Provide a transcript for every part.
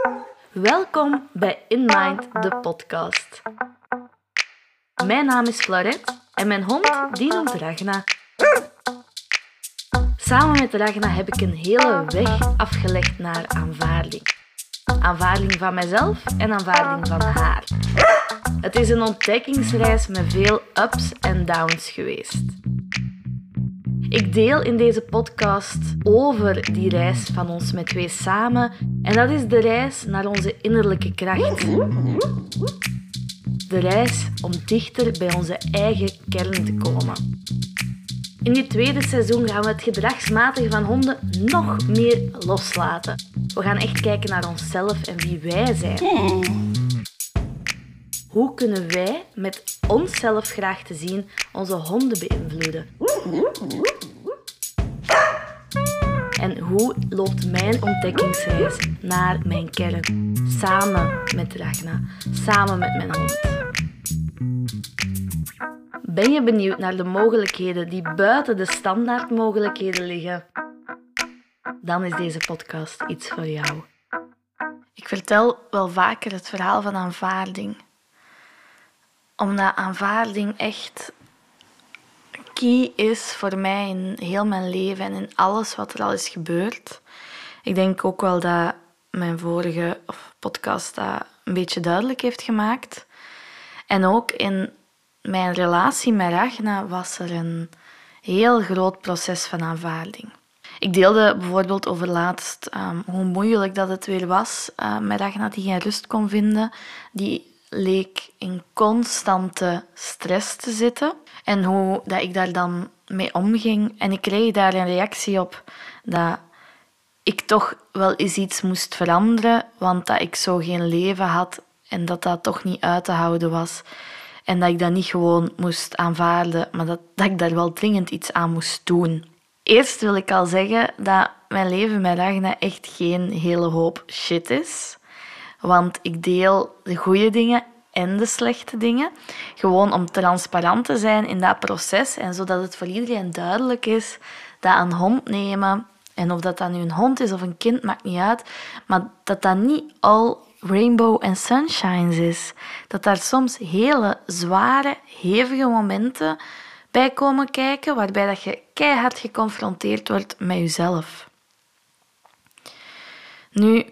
Welkom bij In Mind, de podcast. Mijn naam is Florette en mijn hond die noemt Ragna. Samen met Ragna heb ik een hele weg afgelegd naar aanvaarding. Aanvaarding van mijzelf en aanvaarding van haar. Het is een ontdekkingsreis met veel ups en downs geweest. Ik deel in deze podcast over die reis van ons met twee samen en dat is de reis naar onze innerlijke kracht. De reis om dichter bij onze eigen kern te komen. In dit tweede seizoen gaan we het gedragsmatige van honden nog meer loslaten. We gaan echt kijken naar onszelf en wie wij zijn. Hoe kunnen wij met onszelf graag te zien onze honden beïnvloeden? En hoe loopt mijn ontdekkingsreis naar mijn kern? Samen met Ragna, samen met mijn hond. Ben je benieuwd naar de mogelijkheden die buiten de standaardmogelijkheden liggen? Dan is deze podcast iets voor jou. Ik vertel wel vaker het verhaal van aanvaarding. Omdat aanvaarding echt key is voor mij in heel mijn leven en in alles wat er al is gebeurd. Ik denk ook wel dat mijn vorige podcast dat een beetje duidelijk heeft gemaakt. En ook in mijn relatie met Ragna was er een heel groot proces van aanvaarding. Ik deelde bijvoorbeeld over laatst hoe moeilijk dat het weer was met Ragna die geen rust kon vinden. Die leek in constante stress te zitten. En hoe dat ik daar dan mee omging. En ik kreeg daar een reactie op dat ik toch wel eens iets moest veranderen, want dat ik zo geen leven had en dat dat toch niet uit te houden was. En dat ik dat niet gewoon moest aanvaarden, maar dat ik daar wel dringend iets aan moest doen. Eerst wil ik al zeggen dat mijn leven met Ragna echt geen hele hoop shit is. Want ik deel de goede dingen en de slechte dingen. Gewoon om transparant te zijn in dat proces en zodat het voor iedereen duidelijk is dat een hond nemen, en of dat nu een hond is of een kind, maakt niet uit, maar dat niet all rainbow and sunshines is. Dat daar soms hele zware, hevige momenten bij komen kijken, waarbij dat je keihard geconfronteerd wordt met jezelf. Nu,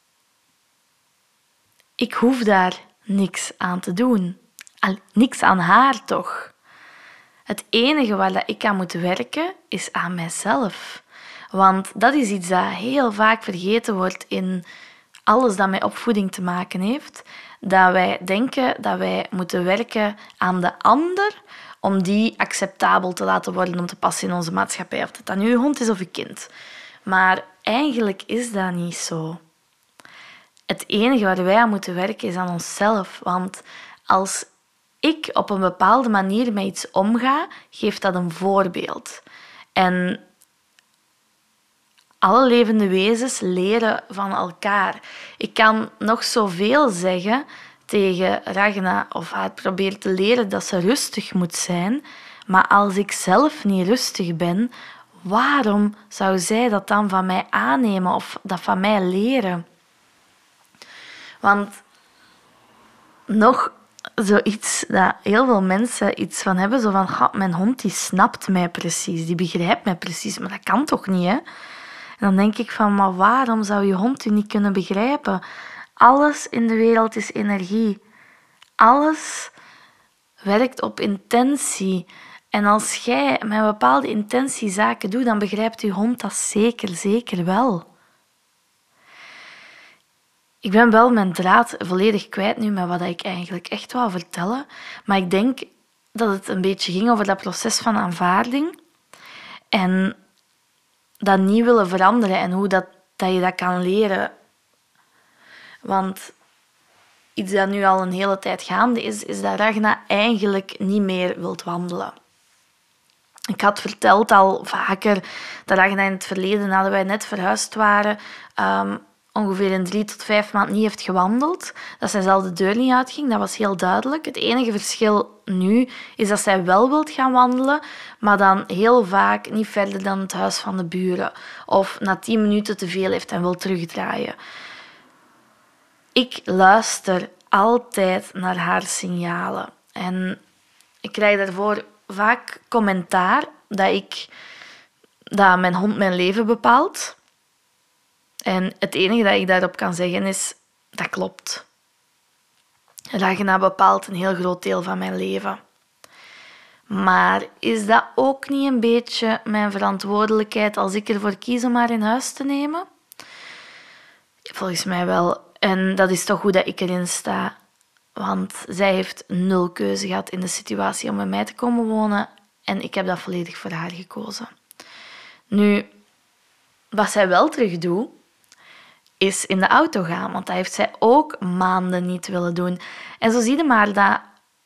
ik hoef daar niks aan te doen. Niks aan haar toch. Het enige waar dat ik aan moet werken, is aan mijzelf. Want dat is iets dat heel vaak vergeten wordt in alles dat met opvoeding te maken heeft. Dat wij denken dat wij moeten werken aan de ander om die acceptabel te laten worden om te passen in onze maatschappij. Of dat nu een hond is of een kind. Maar eigenlijk is dat niet zo. Het enige waar wij aan moeten werken is aan onszelf. Want als ik op een bepaalde manier met iets omga, geeft dat een voorbeeld. En alle levende wezens leren van elkaar. Ik kan nog zoveel zeggen tegen Ragna of haar proberen te leren dat ze rustig moet zijn. Maar als ik zelf niet rustig ben, waarom zou zij dat dan van mij aannemen of dat van mij leren? Want nog zoiets dat heel veel mensen iets van hebben, zo van, mijn hond die snapt mij precies, die begrijpt mij precies, maar dat kan toch niet, hè? En dan denk ik van, maar waarom zou je hond u niet kunnen begrijpen? Alles in de wereld is energie. Alles werkt op intentie. En als jij met een bepaalde intentie zaken doet, dan begrijpt je hond dat zeker wel. Ik ben wel mijn draad volledig kwijt nu met wat ik eigenlijk echt wou vertellen. Maar ik denk dat het een beetje ging over dat proces van aanvaarding. En dat niet willen veranderen en hoe dat je dat kan leren. Want iets dat nu al een hele tijd gaande is dat Ragna eigenlijk niet meer wilt wandelen. Ik had verteld al vaker dat Ragna in het verleden, nadat wij net verhuisd waren, ongeveer in 3 tot 5 maanden niet heeft gewandeld. Dat zij zelf de deur niet uitging, dat was heel duidelijk. Het enige verschil nu is dat zij wel wilt gaan wandelen, maar dan heel vaak niet verder dan het huis van de buren. Of na 10 minuten te veel heeft en wil terugdraaien. Ik luister altijd naar haar signalen. En ik krijg daarvoor vaak commentaar dat mijn hond mijn leven bepaalt. En het enige dat ik daarop kan zeggen is, dat klopt. Ragna bepaalt een heel groot deel van mijn leven. Maar is dat ook niet een beetje mijn verantwoordelijkheid als ik ervoor kies om haar in huis te nemen? Volgens mij wel. En dat is toch hoe dat ik erin sta. Want zij heeft 0 keuze gehad in de situatie om bij mij te komen wonen. En ik heb dat volledig voor haar gekozen. Nu, wat zij wel terug doet, is in de auto gaan. Want dat heeft zij ook maanden niet willen doen. En zo zie je maar dat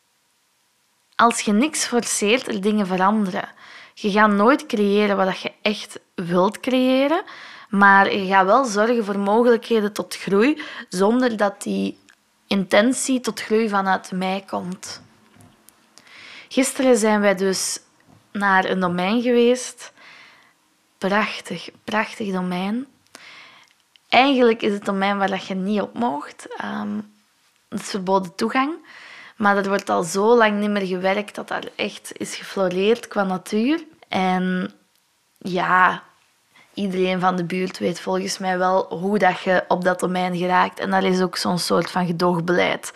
als je niks forceert, er dingen veranderen. Je gaat nooit creëren wat je echt wilt creëren. Maar je gaat wel zorgen voor mogelijkheden tot groei, zonder dat die intentie tot groei vanuit mij komt. Gisteren zijn wij dus naar een domein geweest. Prachtig, prachtig domein. Eigenlijk is het domein waar je niet op mocht. Het is verboden toegang. Maar er wordt al zo lang niet meer gewerkt dat daar echt is gefloreerd qua natuur. En ja, iedereen van de buurt weet volgens mij wel hoe dat je op dat domein geraakt. En dat is ook zo'n soort van gedoogbeleid.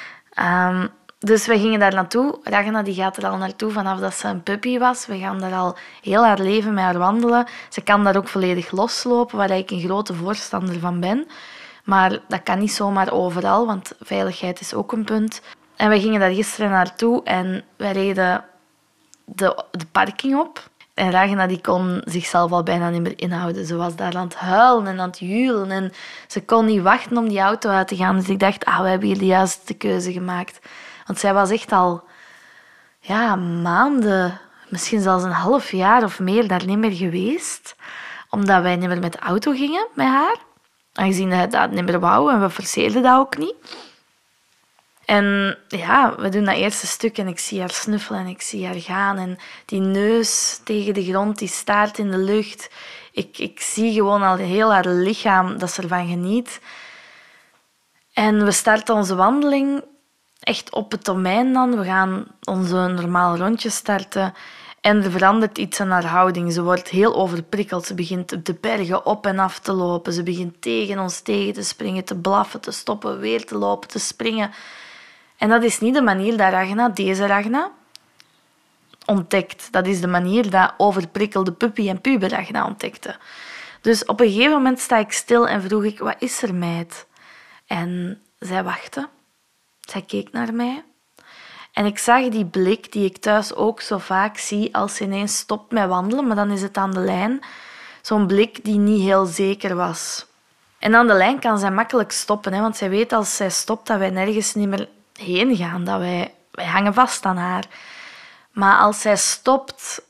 Dus we gingen daar naartoe. Ragna die gaat er al naartoe vanaf dat ze een puppy was. We gaan daar al heel haar leven met haar wandelen. Ze kan daar ook volledig loslopen, waar ik een grote voorstander van ben. Maar dat kan niet zomaar overal, want veiligheid is ook een punt. En we gingen daar gisteren naartoe en wij reden de parking op. En Ragna die kon zichzelf al bijna niet meer inhouden. Ze was daar aan het huilen en aan het juilen. En ze kon niet wachten om die auto uit te gaan. Dus ik dacht, we hebben hier de juiste keuze gemaakt. Want zij was echt al maanden, misschien zelfs een half jaar of meer, daar niet meer geweest. Omdat wij niet meer met de auto gingen met haar. Aangezien hij dat niet meer wou en we forceerden dat ook niet. En ja, we doen dat eerste stuk en ik zie haar snuffelen en ik zie haar gaan. En die neus tegen de grond, die staart in de lucht. Ik zie gewoon al heel haar lichaam dat ze ervan geniet. En we starten onze wandeling echt op het domein dan. We gaan onze normaal rondje starten. En er verandert iets aan haar houding. Ze wordt heel overprikkeld. Ze begint de bergen op en af te lopen. Ze begint tegen ons tegen te springen, te blaffen, te stoppen, weer te lopen, te springen. En dat is niet de manier dat deze Ragna, ontdekt. Dat is de manier dat overprikkelde puppy en puber Ragna ontdekte. Dus op een gegeven moment sta ik stil en vroeg ik, wat is er, meid? En zij wachtte. Zij keek naar mij. En ik zag die blik die ik thuis ook zo vaak zie als ze ineens stopt met wandelen, maar dan is het aan de lijn. Zo'n blik die niet heel zeker was. En aan de lijn kan zij makkelijk stoppen, want zij weet als zij stopt dat wij nergens niet meer heen gaan. Dat wij hangen vast aan haar. Maar als zij stopt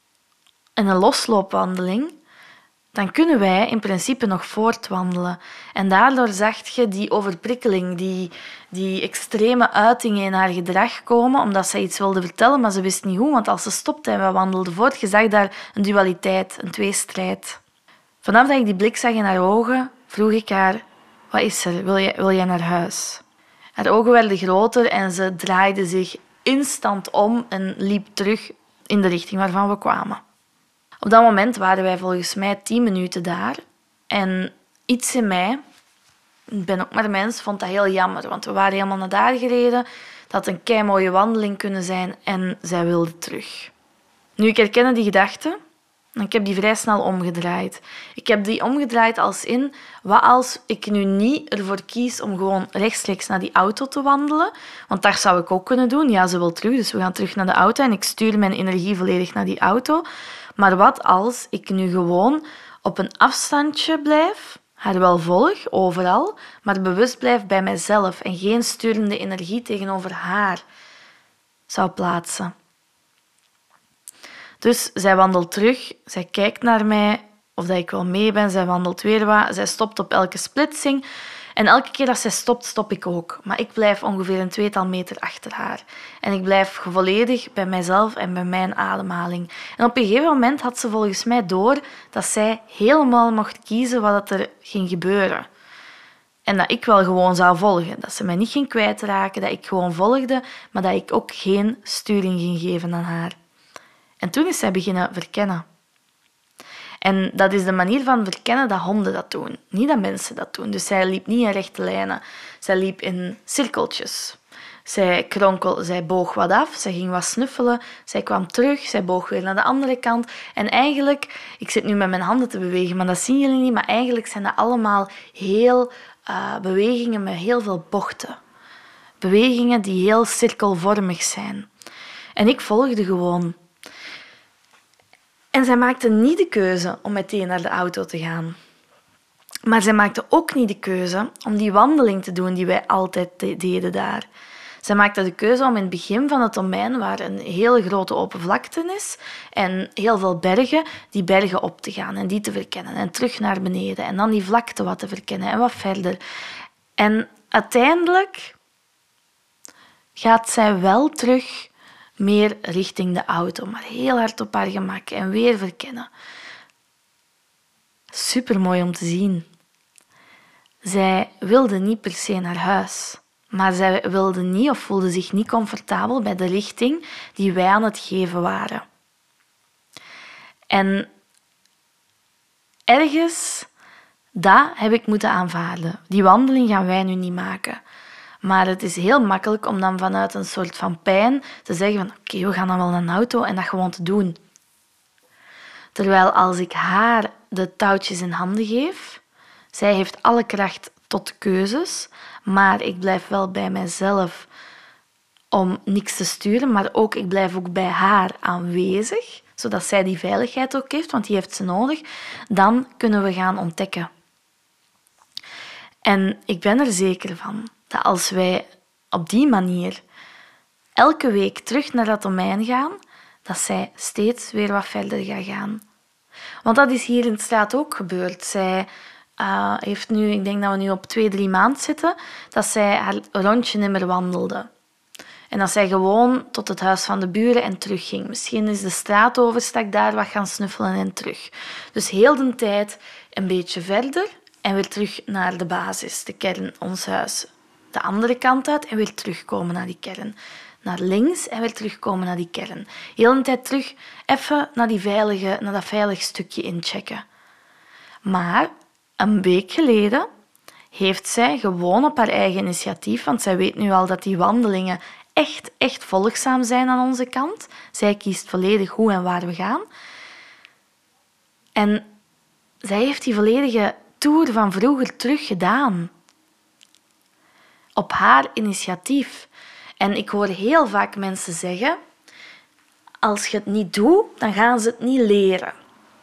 in een losloopwandeling, dan kunnen wij in principe nog voortwandelen. En daardoor zag je die overprikkeling, die extreme uitingen in haar gedrag komen, omdat ze iets wilde vertellen, maar ze wist niet hoe. Want als ze stopte en we wandelden voort, je zag daar een dualiteit, een tweestrijd. Vanaf dat ik die blik zag in haar ogen, vroeg ik haar, wat is er? Wil jij naar huis? Haar ogen werden groter en ze draaide zich instant om en liep terug in de richting waarvan we kwamen. Op dat moment waren wij volgens mij 10 minuten daar. En iets in mij, ik ben ook maar mens, vond dat heel jammer. Want we waren helemaal naar daar gereden. Dat had een keimooie wandeling kunnen zijn en zij wilde terug. Nu, ik herkende die gedachte. En ik heb die vrij snel omgedraaid. Ik heb die omgedraaid als in, wat als ik nu niet ervoor kies om gewoon rechtstreeks naar die auto te wandelen? Want dat zou ik ook kunnen doen. Ja, ze wil terug, dus we gaan terug naar de auto en ik stuur mijn energie volledig naar die auto. Maar wat als ik nu gewoon op een afstandje blijf, haar wel volg, overal, maar bewust blijf bij mijzelf en geen sturende energie tegenover haar zou plaatsen? Dus zij wandelt terug, zij kijkt naar mij, of dat ik wel mee ben, zij wandelt weer wat, zij stopt op elke splitsing. En elke keer dat zij stopt, stop ik ook. Maar ik blijf ongeveer een 2-tal meter achter haar. En ik blijf volledig bij mijzelf en bij mijn ademhaling. En op een gegeven moment had ze volgens mij door dat zij helemaal mocht kiezen wat er ging gebeuren. En dat ik wel gewoon zou volgen. Dat ze mij niet ging kwijtraken, dat ik gewoon volgde, maar dat ik ook geen sturing ging geven aan haar. En toen is zij beginnen verkennen. En dat is de manier van verkennen dat honden dat doen, niet dat mensen dat doen. Dus zij liep niet in rechte lijnen, zij liep in cirkeltjes. Zij boog wat af, zij ging wat snuffelen, zij kwam terug, zij boog weer naar de andere kant. En eigenlijk, ik zit nu met mijn handen te bewegen, maar dat zien jullie niet, maar eigenlijk zijn dat allemaal bewegingen met heel veel bochten. Bewegingen die heel cirkelvormig zijn. En ik volgde gewoon. En zij maakte niet de keuze om meteen naar de auto te gaan. Maar zij maakte ook niet de keuze om die wandeling te doen die wij altijd deden daar. Zij maakte de keuze om in het begin van het domein, waar een hele grote open vlakte is en heel veel bergen, die bergen op te gaan en die te verkennen en terug naar beneden en dan die vlakte wat te verkennen en wat verder. En uiteindelijk gaat zij wel terug meer richting de auto, maar heel hard op haar gemak en weer verkennen. Supermooi om te zien. Zij wilde niet per se naar huis, maar zij wilde niet of voelde zich niet comfortabel bij de richting die wij aan het geven waren. En ergens, dat heb ik moeten aanvaarden. Die wandeling gaan wij nu niet maken. Maar het is heel makkelijk om dan vanuit een soort van pijn te zeggen van oké, we gaan dan wel naar een auto en dat gewoon te doen. Terwijl als ik haar de touwtjes in handen geef, zij heeft alle kracht tot keuzes, maar ik blijf wel bij mijzelf om niks te sturen, maar ook ik blijf ook bij haar aanwezig, zodat zij die veiligheid ook heeft, want die heeft ze nodig, dan kunnen we gaan ontdekken. En ik ben er zeker van dat als wij op die manier elke week terug naar dat domein gaan, dat zij steeds weer wat verder gaat gaan. Want dat is hier in de straat ook gebeurd. Zij heeft nu, ik denk dat we nu op 2-3 maanden zitten, dat zij haar rondje niet meer wandelde. En dat zij gewoon tot het huis van de buren en terugging. Misschien is de straat overstak daar wat gaan snuffelen en terug. Dus heel de tijd een beetje verder en weer terug naar de basis, de kern, ons huis. De andere kant uit en weer terugkomen naar die kern. Naar links en weer terugkomen naar die kern. Heel de tijd terug even naar dat veilige stukje inchecken. Maar een week geleden heeft zij gewoon op haar eigen initiatief, want zij weet nu al dat die wandelingen echt volgzaam zijn aan onze kant. Zij kiest volledig hoe en waar we gaan. En zij heeft die volledige tour van vroeger terug gedaan. Op haar initiatief. En ik hoor heel vaak mensen zeggen, als je het niet doet, dan gaan ze het niet leren.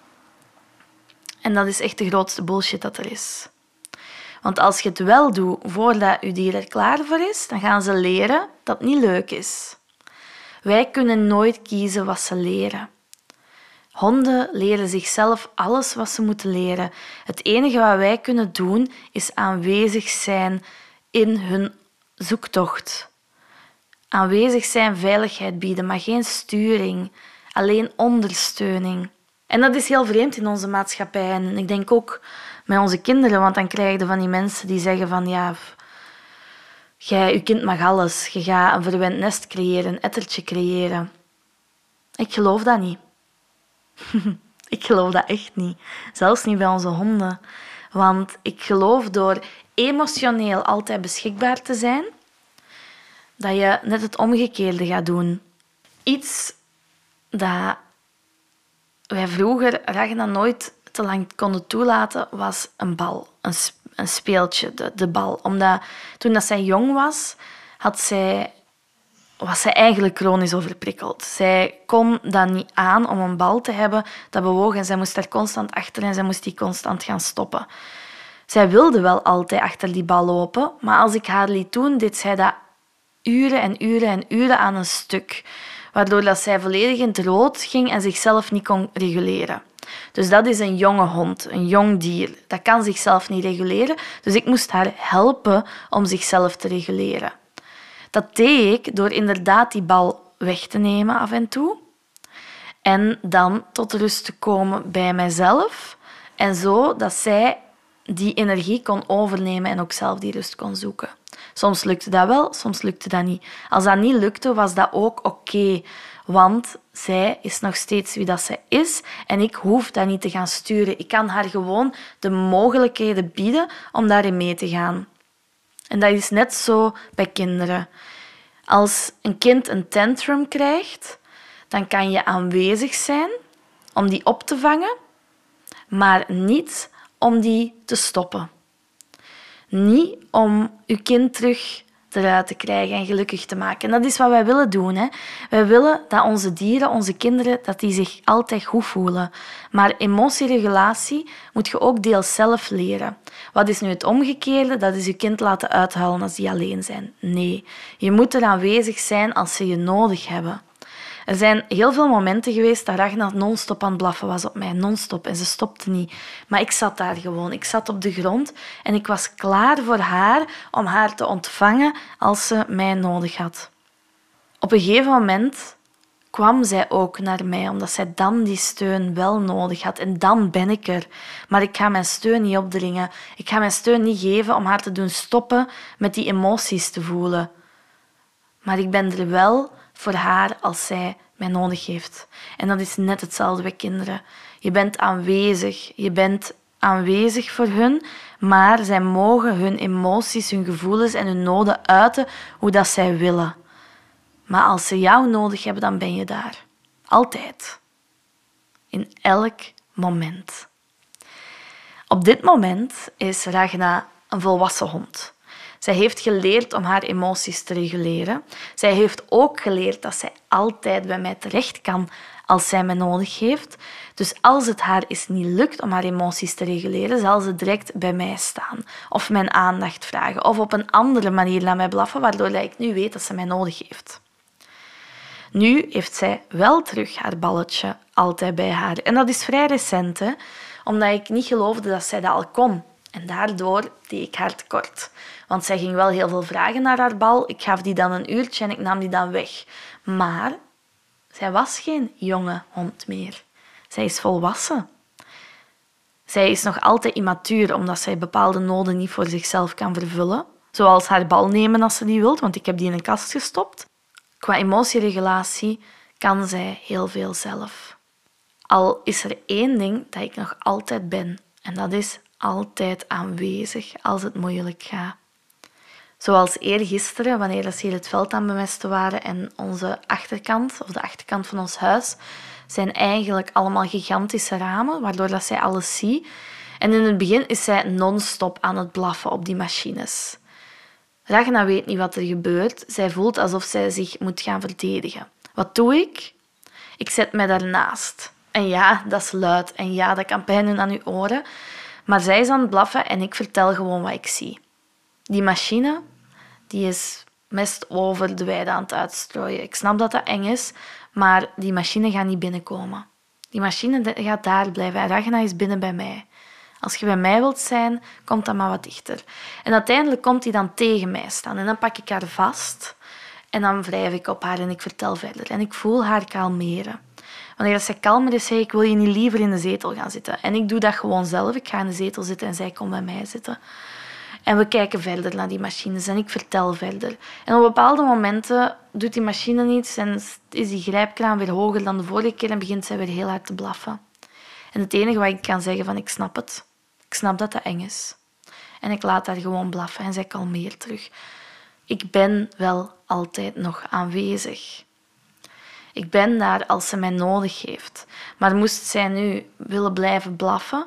En dat is echt de grootste bullshit dat er is. Want als je het wel doet voordat je dier er klaar voor is, dan gaan ze leren dat het niet leuk is. Wij kunnen nooit kiezen wat ze leren. Honden leren zichzelf alles wat ze moeten leren. Het enige wat wij kunnen doen, is aanwezig zijn in hun zoektocht. Aanwezig zijn, veiligheid bieden, maar geen sturing. Alleen ondersteuning. En dat is heel vreemd in onze maatschappij. En ik denk ook met onze kinderen, want dan krijg je van die mensen die zeggen van ja, je kind mag alles. Je gaat een verwend nest creëren, een ettertje creëren. Ik geloof dat niet. Ik geloof dat echt niet. Zelfs niet bij onze honden. Want ik geloof door emotioneel altijd beschikbaar te zijn, dat je net het omgekeerde gaat doen. Iets dat wij vroeger Ragna nooit te lang konden toelaten, was een bal. Een speeltje, de bal. Omdat toen zij jong was, was zij eigenlijk chronisch overprikkeld. Zij kon dat niet aan om een bal te hebben dat bewoog en zij moest daar constant achter en zij moest die constant gaan stoppen. Zij wilde wel altijd achter die bal lopen, maar als ik haar liet doen, deed zij dat uren en uren en uren aan een stuk, waardoor dat zij volledig in het rood ging en zichzelf niet kon reguleren. Dus dat is een jonge hond, een jong dier. Dat kan zichzelf niet reguleren, dus ik moest haar helpen om zichzelf te reguleren. Dat deed ik door inderdaad die bal weg te nemen af en toe en dan tot rust te komen bij mijzelf en zo dat zij die energie kon overnemen en ook zelf die rust kon zoeken. Soms lukte dat wel, soms lukte dat niet. Als dat niet lukte, was dat ook oké, want zij is nog steeds wie dat zij is en ik hoef dat niet te gaan sturen. Ik kan haar gewoon de mogelijkheden bieden om daarin mee te gaan. En dat is net zo bij kinderen. Als een kind een tantrum krijgt, dan kan je aanwezig zijn om die op te vangen, maar niet om die te stoppen. Niet om je kind terug eruit te krijgen en gelukkig te maken. En dat is wat wij willen doen. Hè. Wij willen dat onze dieren, onze kinderen, dat die zich altijd goed voelen. Maar emotieregulatie moet je ook deels zelf leren. Wat is nu het omgekeerde? Dat is je kind laten uithuilen als die alleen zijn. Nee, je moet er aanwezig zijn als ze je nodig hebben. Er zijn heel veel momenten geweest dat Ragna non-stop aan het blaffen was op mij. Non-stop. En ze stopte niet. Maar ik zat daar gewoon. Ik zat op de grond en ik was klaar voor haar om haar te ontvangen als ze mij nodig had. Op een gegeven moment kwam zij ook naar mij, omdat zij dan die steun wel nodig had. En dan ben ik er. Maar ik ga mijn steun niet opdringen. Ik ga mijn steun niet geven om haar te doen stoppen met die emoties te voelen. Maar ik ben er wel voor haar als zij mij nodig heeft. En dat is net hetzelfde bij kinderen. Je bent aanwezig. Je bent aanwezig voor hun, maar zij mogen hun emoties, hun gevoelens en hun noden uiten hoe dat zij willen. Maar als ze jou nodig hebben, dan ben je daar. Altijd. In elk moment. Op dit moment is Ragna een volwassen hond. Zij heeft geleerd om haar emoties te reguleren. Zij heeft ook geleerd dat zij altijd bij mij terecht kan als zij me nodig heeft. Dus als het haar eens niet lukt om haar emoties te reguleren, zal ze direct bij mij staan. Of mijn aandacht vragen. Of op een andere manier naar mij blaffen, waardoor ik nu weet dat ze mij nodig heeft. Nu heeft zij wel terug haar balletje altijd bij haar. En dat is vrij recent, hè? Omdat ik niet geloofde dat zij dat al kon. En daardoor deed ik haar tekort. Want zij ging wel heel veel vragen naar haar bal. Ik gaf die dan een uurtje en ik nam die dan weg. Maar zij was geen jonge hond meer. Zij is volwassen. Zij is nog altijd immatuur, omdat zij bepaalde noden niet voor zichzelf kan vervullen. Zoals haar bal nemen als ze die wilt, want ik heb die in een kast gestopt. Qua emotieregulatie kan zij heel veel zelf. Al is er één ding dat ik nog altijd ben. En dat is altijd aanwezig als het moeilijk gaat. Zoals eergisteren, wanneer ze hier het veld aan bemesten waren en onze achterkant, of de achterkant van ons huis, zijn eigenlijk allemaal gigantische ramen, waardoor dat zij alles ziet. En in het begin is zij non-stop aan het blaffen op die machines. Ragna weet niet wat er gebeurt. Zij voelt alsof zij zich moet gaan verdedigen. Wat doe ik? Ik zet mij daarnaast. En ja, dat is luid. En ja, dat kan pijn doen aan uw oren. Maar zij is aan het blaffen en ik vertel gewoon wat ik zie. Die machine, die is mest over de weide aan het uitstrooien. Ik snap dat dat eng is, maar die machine gaat niet binnenkomen. Die machine gaat daar blijven en Ragna is binnen bij mij. Als je bij mij wilt zijn, komt dan maar wat dichter. En uiteindelijk komt hij dan tegen mij staan. En dan pak ik haar vast en dan wrijf ik op haar en ik vertel verder. En ik voel haar kalmeren. Wanneer zij kalmer is, zeg ik, wil je niet liever in de zetel gaan zitten? En ik doe dat gewoon zelf. Ik ga in de zetel zitten en zij komt bij mij zitten. En we kijken verder naar die machines en ik vertel verder. En op bepaalde momenten doet die machine niets en is die grijpkraan weer hoger dan de vorige keer en begint zij weer heel hard te blaffen. En het enige wat ik kan zeggen van ik snap het. Ik snap dat dat eng is. En ik laat haar gewoon blaffen en zij kalmeert terug. Ik ben wel altijd nog aanwezig. Ik ben daar als ze mij nodig heeft. Maar moest zij nu willen blijven blaffen,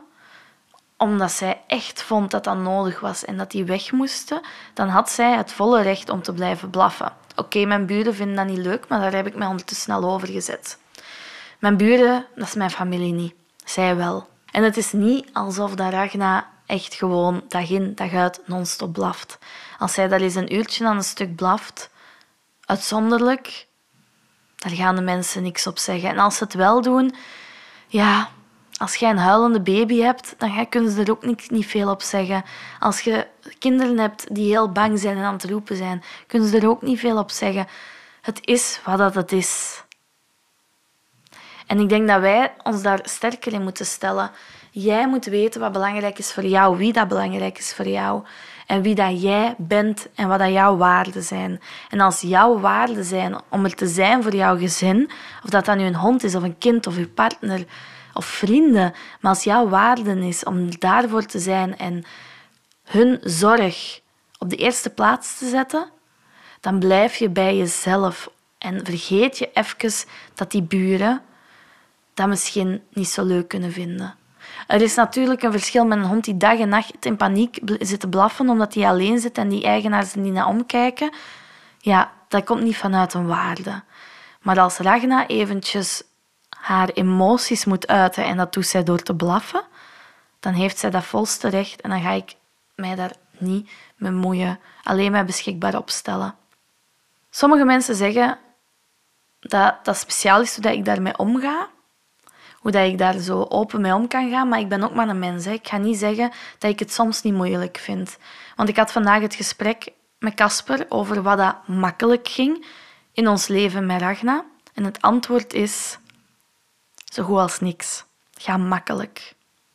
omdat zij echt vond dat dat nodig was en dat die weg moesten, dan had zij het volle recht om te blijven blaffen. Oké, mijn buren vinden dat niet leuk, maar daar heb ik mij ondertussen snel over gezet. Mijn buren, dat is mijn familie niet. Zij wel. En het is niet alsof dat Ragna echt gewoon dag in, dag uit non-stop blaft. Als zij daar eens een uurtje aan een stuk blaft, uitzonderlijk, daar gaan de mensen niks op zeggen. En als ze het wel doen, ja, als jij een huilende baby hebt, dan kunnen ze er ook niet veel op zeggen. Als je kinderen hebt die heel bang zijn en aan het roepen zijn, kunnen ze er ook niet veel op zeggen. Het is wat het is. En ik denk dat wij ons daar sterker in moeten stellen. Jij moet weten wat belangrijk is voor jou, wie dat belangrijk is voor jou. En wie dat jij bent en wat dat jouw waarden zijn. En als jouw waarden zijn om er te zijn voor jouw gezin, of dat nu een hond is, of een kind, of je partner, of vrienden. Maar als jouw waarden is om daarvoor te zijn en hun zorg op de eerste plaats te zetten, dan blijf je bij jezelf. En vergeet je even dat die buren dat misschien niet zo leuk kunnen vinden. Er is natuurlijk een verschil met een hond die dag en nacht in paniek zit te blaffen omdat hij alleen zit en die eigenaars er niet naar omkijken. Ja, dat komt niet vanuit een waarde. Maar als Ragna eventjes haar emoties moet uiten en dat doet zij door te blaffen, dan heeft zij dat volste recht en dan ga ik mij daar niet mee moeien, alleen mij beschikbaar opstellen. Sommige mensen zeggen dat dat speciaal is hoe dat ik daarmee omga, hoe dat ik daar zo open mee om kan gaan, maar ik ben ook maar een mens. Hè. Ik ga niet zeggen dat ik het soms niet moeilijk vind. Want ik had vandaag het gesprek met Casper over wat dat makkelijk ging in ons leven met Ragna. En het antwoord is zo goed als niks. Ga makkelijk.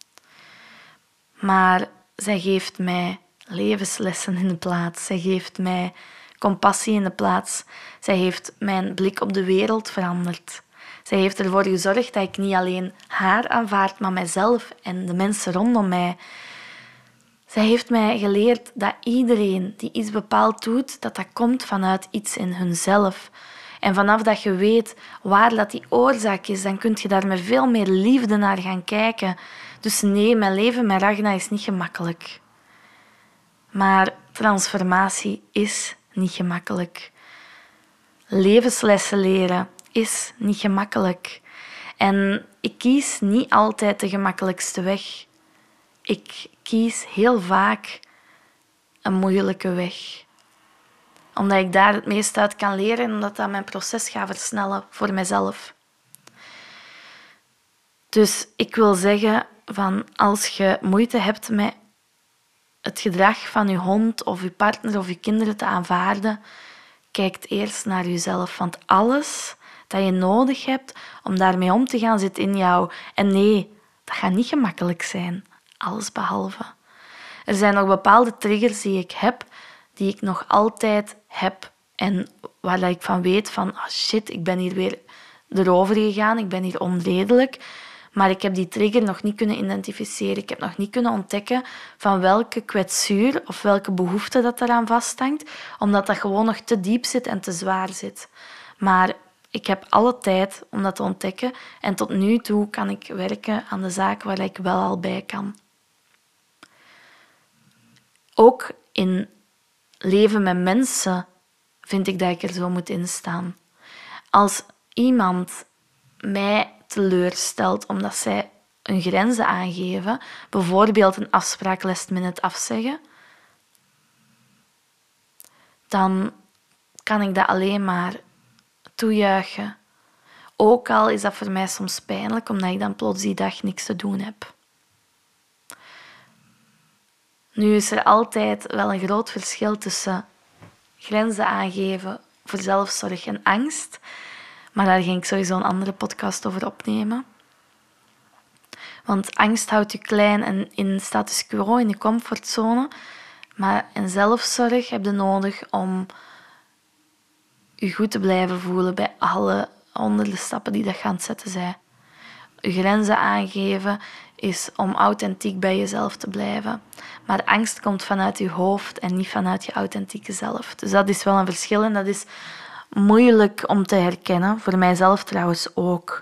Maar zij geeft mij levenslessen in de plaats. Zij geeft mij compassie in de plaats. Zij heeft mijn blik op de wereld veranderd. Zij heeft ervoor gezorgd dat ik niet alleen haar aanvaard, maar mijzelf en de mensen rondom mij. Zij heeft mij geleerd dat iedereen die iets bepaald doet, dat komt vanuit iets in hunzelf. En vanaf dat je weet waar dat die oorzaak is, dan kun je daar met veel meer liefde naar gaan kijken. Dus nee, mijn leven met Ragna is niet gemakkelijk. Maar transformatie is niet gemakkelijk. Levenslessen leren is niet gemakkelijk. En ik kies niet altijd de gemakkelijkste weg. Ik kies heel vaak een moeilijke weg. Omdat ik daar het meest uit kan leren en omdat dat mijn proces gaat versnellen voor mezelf. Dus ik wil zeggen, van als je moeite hebt met het gedrag van je hond of je partner of je kinderen te aanvaarden, kijk eerst naar jezelf. Want alles dat je nodig hebt om daarmee om te gaan zit in jou. En nee, dat gaat niet gemakkelijk zijn. Alles behalve. Er zijn nog bepaalde triggers die ik heb, die ik nog altijd heb. En waar ik van weet van, oh shit, ik ben hier weer erover gegaan, ik ben hier onredelijk. Maar ik heb die trigger nog niet kunnen identificeren. Ik heb nog niet kunnen ontdekken van welke kwetsuur of welke behoefte dat eraan vasthangt, omdat dat gewoon nog te diep zit en te zwaar zit. Maar ik heb alle tijd om dat te ontdekken en tot nu toe kan ik werken aan de zaken waar ik wel al bij kan. Ook in leven met mensen vind ik dat ik er zo moet in staan. Als iemand mij teleurstelt omdat zij hun grenzen aangeven, bijvoorbeeld een afspraak last minute afzeggen, dan kan ik dat alleen maar toejuichen. Ook al is dat voor mij soms pijnlijk, omdat ik dan plots die dag niks te doen heb. Nu is er altijd wel een groot verschil tussen grenzen aangeven voor zelfzorg en angst. Maar daar ging ik sowieso een andere podcast over opnemen. Want angst houdt je klein en in status quo, in je comfortzone. Maar in zelfzorg heb je nodig om je goed te blijven voelen bij alle honderden stappen die dat gaan zetten zijn. Je grenzen aangeven is om authentiek bij jezelf te blijven. Maar angst komt vanuit je hoofd en niet vanuit je authentieke zelf. Dus dat is wel een verschil en dat is moeilijk om te herkennen. Voor mijzelf trouwens ook.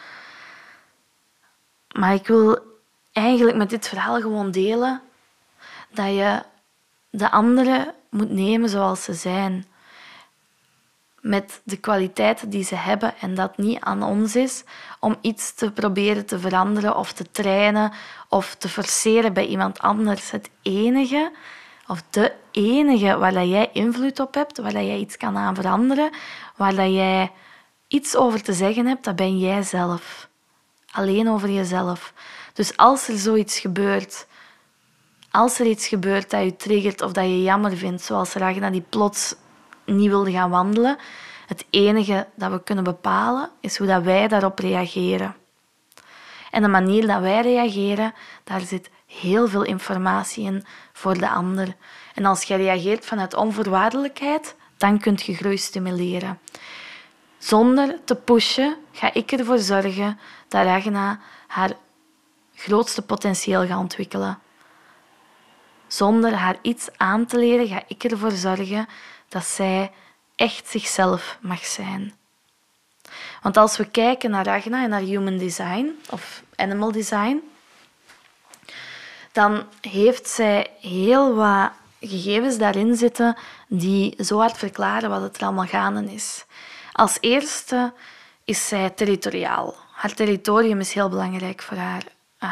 Maar ik wil eigenlijk met dit verhaal gewoon delen dat je de anderen moet nemen zoals ze zijn. Met de kwaliteiten die ze hebben en dat niet aan ons is om iets te proberen te veranderen of te trainen of te forceren bij iemand anders. Het enige of de enige waar dat jij invloed op hebt, waar dat jij iets kan aan veranderen, waar dat jij iets over te zeggen hebt, dat ben jij zelf. Alleen over jezelf. Dus als er zoiets gebeurt, als er iets gebeurt dat je triggert of dat je jammer vindt, zoals Ragna die plots niet wilde gaan wandelen, het enige dat we kunnen bepalen is hoe dat wij daarop reageren. En de manier dat wij reageren, daar zit heel veel informatie in voor de ander. En als je reageert vanuit onvoorwaardelijkheid, dan kun je groei stimuleren. Zonder te pushen ga ik ervoor zorgen dat Ragna haar grootste potentieel gaat ontwikkelen. Zonder haar iets aan te leren ga ik ervoor zorgen dat zij echt zichzelf mag zijn. Want als we kijken naar Ragna en naar human design of animal design, dan heeft zij heel wat gegevens daarin zitten die zo hard verklaren wat het er allemaal gaande is. Als eerste is zij territoriaal. Haar territorium is heel belangrijk voor haar.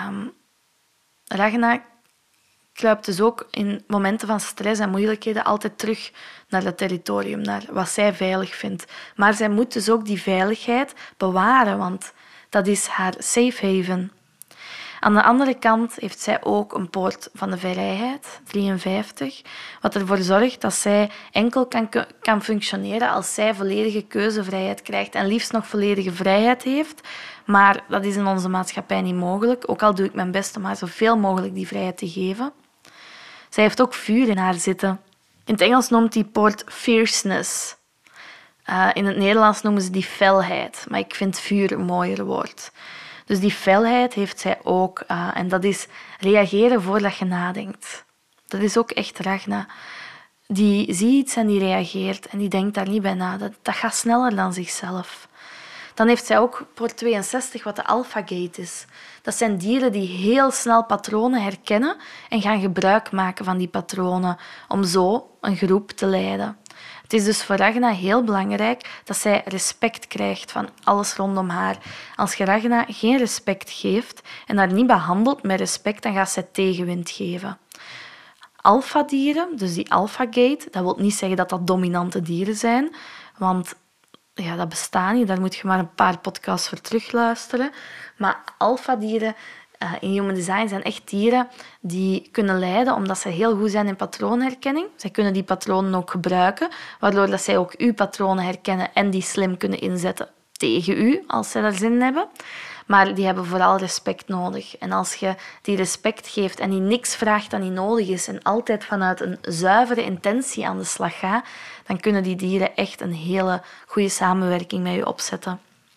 Ragna kruipt dus ook in momenten van stress en moeilijkheden altijd terug naar dat territorium, naar wat zij veilig vindt. Maar zij moet dus ook die veiligheid bewaren, want dat is haar safe haven. Aan de andere kant heeft zij ook een poort van de vrijheid, 53, wat ervoor zorgt dat zij enkel kan functioneren als zij volledige keuzevrijheid krijgt en liefst nog volledige vrijheid heeft. Maar dat is in onze maatschappij niet mogelijk, ook al doe ik mijn best om haar zoveel mogelijk die vrijheid te geven. Zij heeft ook vuur in haar zitten. In het Engels noemt die poort fierceness. In het Nederlands noemen ze die felheid, maar ik vind vuur een mooier woord. Dus die felheid heeft zij ook. En dat is reageren voordat je nadenkt. Dat is ook echt Ragna. Die ziet iets en die reageert en die denkt daar niet bij na. Dat gaat sneller dan zichzelf. Dan heeft zij ook poort 62, wat de alpha gate is. Dat zijn dieren die heel snel patronen herkennen en gaan gebruik maken van die patronen om zo een groep te leiden. Het is dus voor Ragna heel belangrijk dat zij respect krijgt van alles rondom haar. Als je Ragna geen respect geeft en haar niet behandelt met respect, dan gaat zij tegenwind geven. Alpha-dieren, dus die alpha-gate, dat wil niet zeggen dat dat dominante dieren zijn, want ja, dat bestaat niet. Daar moet je maar een paar podcasts voor terugluisteren. Maar alpha-dieren in human design zijn echt dieren die kunnen leiden omdat ze heel goed zijn in patroonherkenning. Zij kunnen die patronen ook gebruiken, waardoor dat zij ook uw patronen herkennen en die slim kunnen inzetten tegen u, als zij daar zin in hebben. Maar die hebben vooral respect nodig. En als je die respect geeft en die niks vraagt dat niet nodig is en altijd vanuit een zuivere intentie aan de slag gaat, dan kunnen die dieren echt een hele goede samenwerking met je opzetten.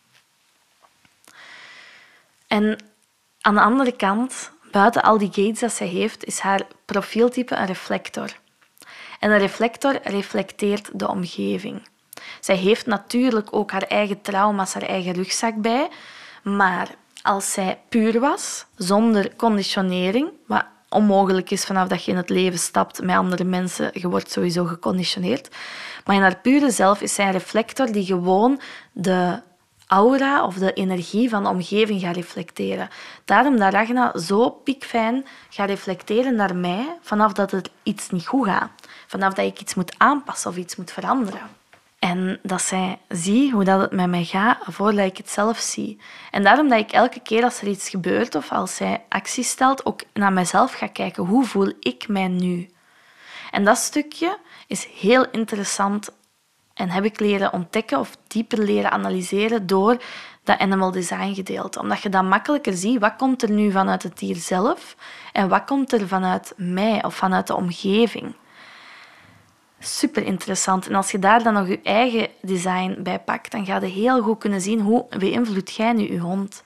En aan de andere kant, buiten al die gates dat zij heeft, is haar profieltype een reflector. En een reflector reflecteert de omgeving. Zij heeft natuurlijk ook haar eigen trauma's, haar eigen rugzak bij. Maar als zij puur was, zonder conditionering, wat onmogelijk is vanaf dat je in het leven stapt met andere mensen, je wordt sowieso geconditioneerd. Maar in haar pure zelf is zij een reflector die gewoon de aura of de energie van de omgeving gaat reflecteren. Daarom dat Ragna zo piekfijn gaat reflecteren naar mij vanaf dat er iets niet goed gaat. Vanaf dat ik iets moet aanpassen of iets moet veranderen. En dat zij ziet hoe dat het met mij gaat voordat ik het zelf zie. En daarom dat ik elke keer als er iets gebeurt of als zij actie stelt, ook naar mezelf ga kijken. Hoe voel ik mij nu? En dat stukje is heel interessant en heb ik leren ontdekken of dieper leren analyseren door dat animal design gedeelte. Omdat je dan makkelijker ziet wat komt er nu vanuit het dier zelf en wat komt er vanuit mij of vanuit de omgeving. Super interessant. En als je daar dan nog je eigen design bij pakt, dan ga je heel goed kunnen zien hoe beïnvloed jij nu je hond.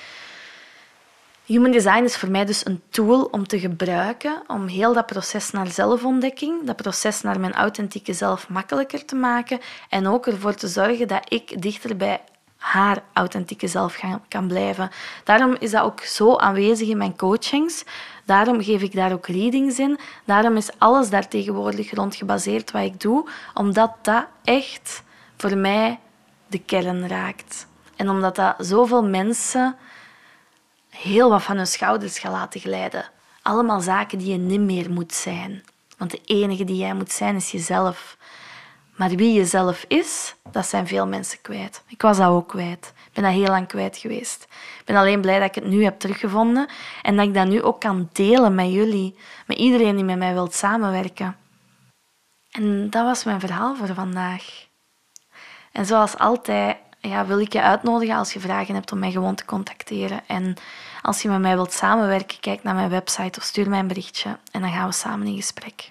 Human design is voor mij dus een tool om te gebruiken om heel dat proces naar zelfontdekking, dat proces naar mijn authentieke zelf makkelijker te maken en ook ervoor te zorgen dat ik dichter bij haar authentieke zelf kan blijven. Daarom is dat ook zo aanwezig in mijn coachings. Daarom geef ik daar ook readings in. Daarom is alles daar tegenwoordig rond gebaseerd wat ik doe, omdat dat echt voor mij de kern raakt. En omdat dat zoveel mensen heel wat van hun schouders gaat laten glijden. Allemaal zaken die je niet meer moet zijn. Want de enige die jij moet zijn is jezelf. Maar wie jezelf is, dat zijn veel mensen kwijt. Ik was dat ook kwijt. Ik ben dat heel lang kwijt geweest. Ik ben alleen blij dat ik het nu heb teruggevonden en dat ik dat nu ook kan delen met jullie. Met iedereen die met mij wil samenwerken. En dat was mijn verhaal voor vandaag. En zoals altijd wil ik je uitnodigen als je vragen hebt om mij gewoon te contacteren. En Als je met mij wilt samenwerken, kijk naar mijn website of stuur mij een berichtje en dan gaan we samen in gesprek.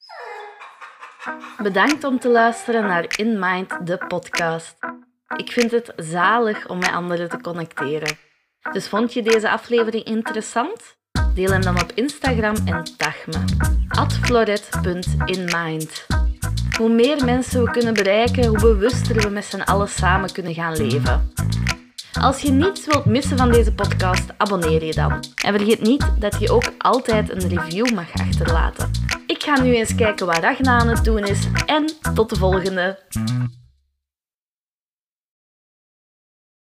Bedankt om te luisteren naar In Mind, de podcast. Ik vind het zalig om met anderen te connecteren. Dus vond je deze aflevering interessant? Deel hem dan op Instagram en tag me. @floret.inmind. Hoe meer mensen we kunnen bereiken, hoe bewuster we met z'n allen samen kunnen gaan leven. Als je niets wilt missen van deze podcast, abonneer je dan. En vergeet niet dat je ook altijd een review mag achterlaten. Ik ga nu eens kijken wat Ragna aan het doen is en tot de volgende!